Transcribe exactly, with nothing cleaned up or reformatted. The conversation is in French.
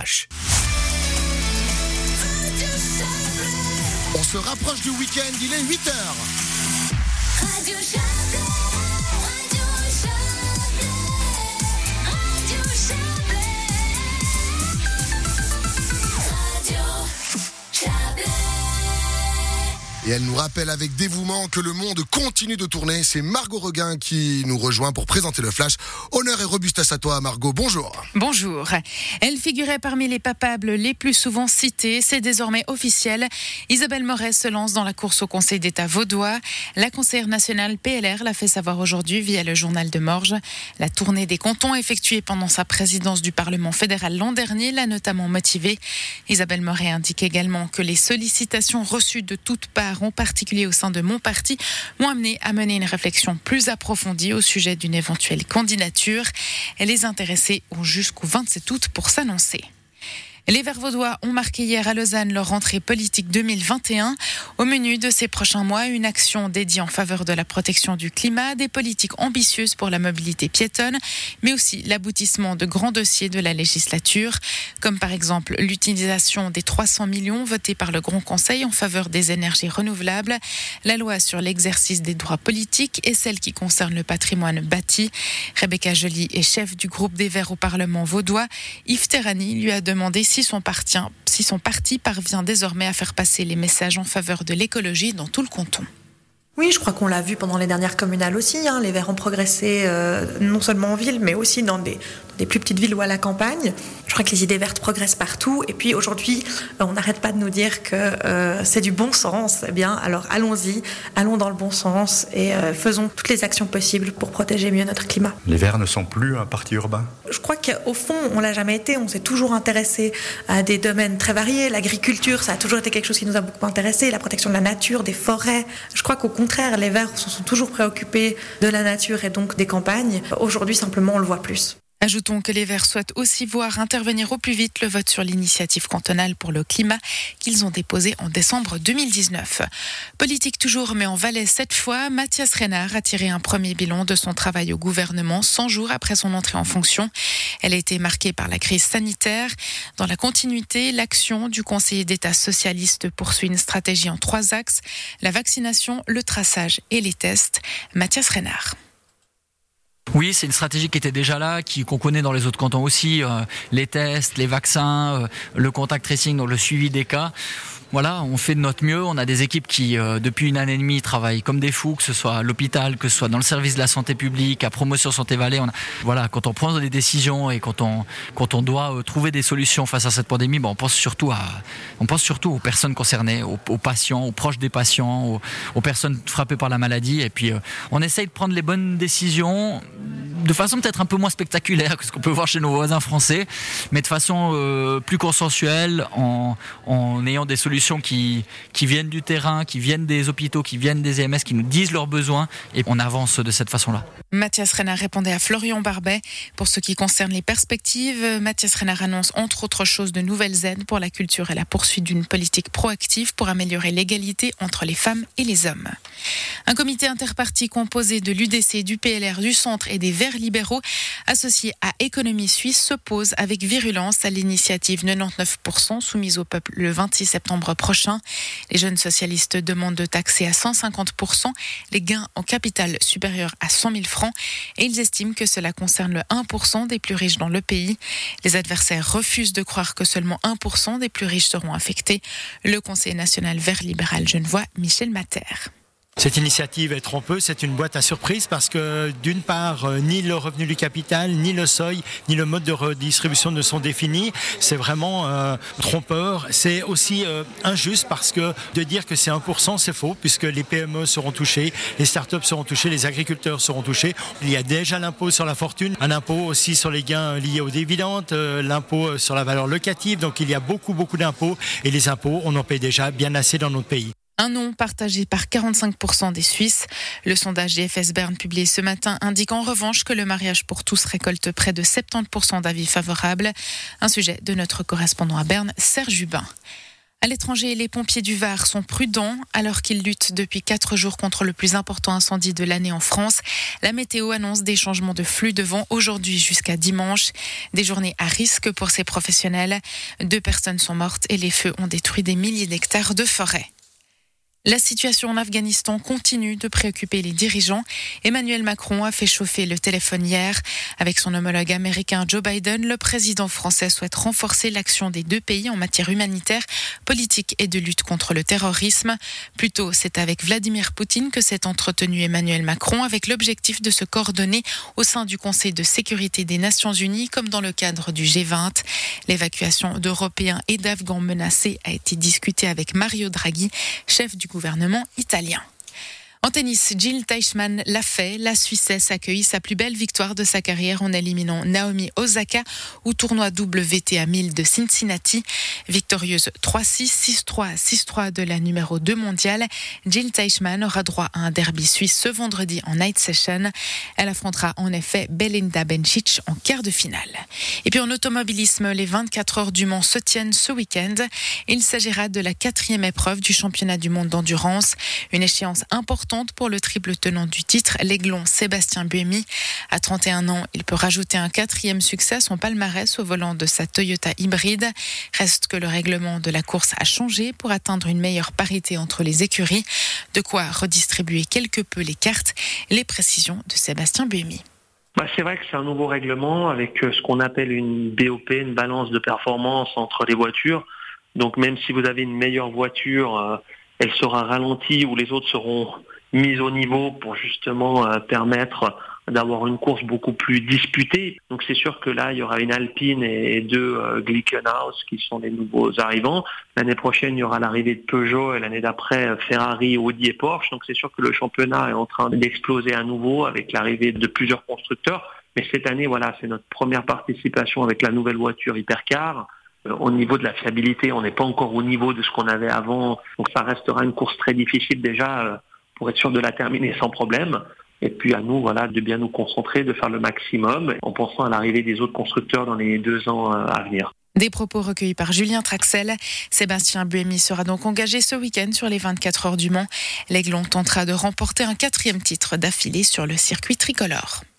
Flash. On se rapproche du week-end, il est huit heures. Radio Chablais, Radio Chablais, Radio Chablais, Radio Chablais. Et elle nous rappelle avec dévouement que le monde continue de tourner. C'est Margot Reguin qui nous rejoint pour présenter le Flash. Honneur et robustesse à toi, Margot. Bonjour. Bonjour. Elle figurait parmi les papables les plus souvent cités. C'est désormais officiel. Isabelle Moret se lance dans la course au Conseil d'État vaudois. La conseillère nationale P L R l'a fait savoir aujourd'hui via le journal de Morges. La tournée des cantons effectuée pendant sa présidence du Parlement fédéral l'an dernier l'a notamment motivée. Isabelle Moret indique également que les sollicitations reçues de toutes parts, en particulier au sein de mon parti, m'ont amené à mener une réflexion plus approfondie au sujet d'une éventuelle candidature. Et les intéressés ont jusqu'au vingt-sept août pour s'annoncer. Les Verts vaudois ont marqué hier à Lausanne leur rentrée politique deux mille vingt et un. Au menu de ces prochains mois, une action dédiée en faveur de la protection du climat, des politiques ambitieuses pour la mobilité piétonne, mais aussi l'aboutissement de grands dossiers de la législature, comme par exemple l'utilisation des trois cents millions votés par le Grand Conseil en faveur des énergies renouvelables, la loi sur l'exercice des droits politiques et celle qui concerne le patrimoine bâti. Rebecca Joly est chef du groupe des Verts au Parlement vaudois. Yves Terrani lui a demandé si Si son, parti, si son parti parvient désormais à faire passer les messages en faveur de l'écologie dans tout le canton. Oui, je crois qu'on l'a vu pendant les dernières communales aussi. Hein. Les Verts ont progressé euh, non seulement en ville, mais aussi dans des, dans des plus petites villes ou à la campagne. Je crois que les idées vertes progressent partout. Et puis aujourd'hui, on n'arrête pas de nous dire que euh, c'est du bon sens. Eh bien, alors allons-y, allons dans le bon sens et euh, faisons toutes les actions possibles pour protéger mieux notre climat. Les Verts ne sont plus un parti urbain. Je crois qu'au fond, on l'a jamais été. On s'est toujours intéressé à des domaines très variés. L'agriculture, ça a toujours été quelque chose qui nous a beaucoup intéressés. La protection de la nature, des forêts. Je crois qu'au Au contraire, les Verts se sont toujours préoccupés de la nature et donc des campagnes. Aujourd'hui, simplement, on le voit plus. Ajoutons que les Verts souhaitent aussi voir intervenir au plus vite le vote sur l'initiative cantonale pour le climat qu'ils ont déposé en décembre deux mille dix-neuf. Politique toujours, mais en Valais cette fois, Mathias Renard a tiré un premier bilan de son travail au gouvernement cent jours après son entrée en fonction. Elle a été marquée par la crise sanitaire. Dans la continuité, l'action du conseiller d'État socialiste poursuit une stratégie en trois axes: la vaccination, le traçage et les tests. Mathias Renard. Oui, c'est une stratégie qui était déjà là, qui, qu'on connaît dans les autres cantons aussi, euh, les tests, les vaccins, euh, le contact tracing, donc le suivi des cas. Voilà, on fait de notre mieux. On a des équipes qui, euh, depuis une année et demie, travaillent comme des fous, que ce soit à l'hôpital, que ce soit dans le service de la santé publique, à Promotion Santé Valais. On a, voilà, quand on prend des décisions et quand on, quand on doit euh, trouver des solutions face à cette pandémie, bon, on pense surtout à, on pense surtout aux personnes concernées, aux, aux patients, aux proches des patients, aux, aux personnes frappées par la maladie. Et puis, euh, on essaye de prendre les bonnes décisions de façon peut-être un peu moins spectaculaire que ce qu'on peut voir chez nos voisins français, mais de façon euh, plus consensuelle, en, en ayant des solutions qui, qui viennent du terrain, qui viennent des hôpitaux, qui viennent des E M S, qui nous disent leurs besoins, et on avance de cette façon-là. Mathias Renard répondait à Florian Barbet. Pour ce qui concerne les perspectives, Mathias Renard annonce entre autres choses de nouvelles aides pour la culture et la poursuite d'une politique proactive pour améliorer l'égalité entre les femmes et les hommes. Un comité interparti composé de l'U D C, du P L R, du Centre et des Verts libéraux, associé à Économie Suisse, s'oppose avec virulence à l'initiative quatre-vingt-dix-neuf pour cent soumise au peuple le vingt-six septembre prochain. Les jeunes socialistes demandent de taxer à cent cinquante pour cent les gains en capital supérieurs à cent mille francs et ils estiment que cela concerne le un pour cent des plus riches dans le pays. Les adversaires refusent de croire que seulement un pour cent des plus riches seront affectés. Le conseiller national vert libéral genevois, Michel Matter. Cette initiative est trompeuse, c'est une boîte à surprise parce que d'une part, euh, ni le revenu du capital, ni le seuil, ni le mode de redistribution ne sont définis. C'est vraiment euh, trompeur. C'est aussi euh, injuste parce que de dire que c'est un pour cent, c'est faux puisque les P M E seront touchés, les startups seront touchés, les agriculteurs seront touchés. Il y a déjà l'impôt sur la fortune, un impôt aussi sur les gains liés aux dividendes, euh, l'impôt sur la valeur locative. Donc il y a beaucoup, beaucoup d'impôts et les impôts, on en paye déjà bien assez dans notre pays. Un non partagé par quarante-cinq pour cent des Suisses. Le sondage G F S Bern publié ce matin indique en revanche que le mariage pour tous récolte près de soixante-dix pour cent d'avis favorables. Un sujet de notre correspondant à Berne, Serge Hubin. À l'étranger, les pompiers du Var sont prudents alors qu'ils luttent depuis quatre jours contre le plus important incendie de l'année en France. La météo annonce des changements de flux de vent aujourd'hui jusqu'à dimanche. Des journées à risque pour ces professionnels. Deux personnes sont mortes et les feux ont détruit des milliers d'hectares de forêt. La situation en Afghanistan continue de préoccuper les dirigeants. Emmanuel Macron a fait chauffer le téléphone hier. Avec son homologue américain Joe Biden, le président français souhaite renforcer l'action des deux pays en matière humanitaire, politique et de lutte contre le terrorisme. Plus tôt, c'est avec Vladimir Poutine que s'est entretenu Emmanuel Macron avec l'objectif de se coordonner au sein du Conseil de sécurité des Nations Unies comme dans le cadre du G vingt. L'évacuation d'Européens et d'Afghans menacés a été discutée avec Mario Draghi, chef du gouvernement italien. En tennis, Jil Teichmann l'a fait. La Suissesse accueille sa plus belle victoire de sa carrière en éliminant Naomi Osaka au tournoi W T A mille de Cincinnati. Victorieuse trois six, six trois, six trois de la numéro deux mondiale, Jil Teichmann aura droit à un derby suisse ce vendredi en night session. Elle affrontera en effet Belinda Bencic en quart de finale. Et puis en automobilisme, les vingt-quatre heures du Mans se tiennent ce week-end. Il s'agira de la quatrième épreuve du championnat du monde d'endurance. Une échéance importante pour le triple tenant du titre, l'aiglon Sébastien Buemi. À trente et un ans, il peut rajouter un quatrième succès à son palmarès au volant de sa Toyota hybride. Reste que le règlement de la course a changé pour atteindre une meilleure parité entre les écuries. De quoi redistribuer quelque peu les cartes. Les précisions de Sébastien Buemi. Bah, c'est vrai que c'est un nouveau règlement avec ce qu'on appelle une B O P, une balance de performance entre les voitures. Donc même si vous avez une meilleure voiture, euh, elle sera ralentie ou les autres seront mises au niveau pour justement euh, permettre d'avoir une course beaucoup plus disputée. Donc c'est sûr que là, il y aura une Alpine et deux euh, Glickenhaus qui sont les nouveaux arrivants. L'année prochaine, il y aura l'arrivée de Peugeot et l'année d'après, Ferrari, Audi et Porsche. Donc c'est sûr que le championnat est en train d'exploser à nouveau avec l'arrivée de plusieurs constructeurs. Mais cette année, voilà, c'est notre première participation avec la nouvelle voiture Hypercar. Euh, au niveau de la fiabilité, on n'est pas encore au niveau de ce qu'on avait avant. Donc ça restera une course très difficile déjà euh, pour être sûr de la terminer sans problème. Et puis à nous, voilà, de bien nous concentrer, de faire le maximum en pensant à l'arrivée des autres constructeurs dans les deux ans à venir. Des propos recueillis par Julien Traxel. Sébastien Buemi sera donc engagé ce week-end sur les vingt-quatre heures du Mans. L'aiglon tentera de remporter un quatrième titre d'affilée sur le circuit tricolore.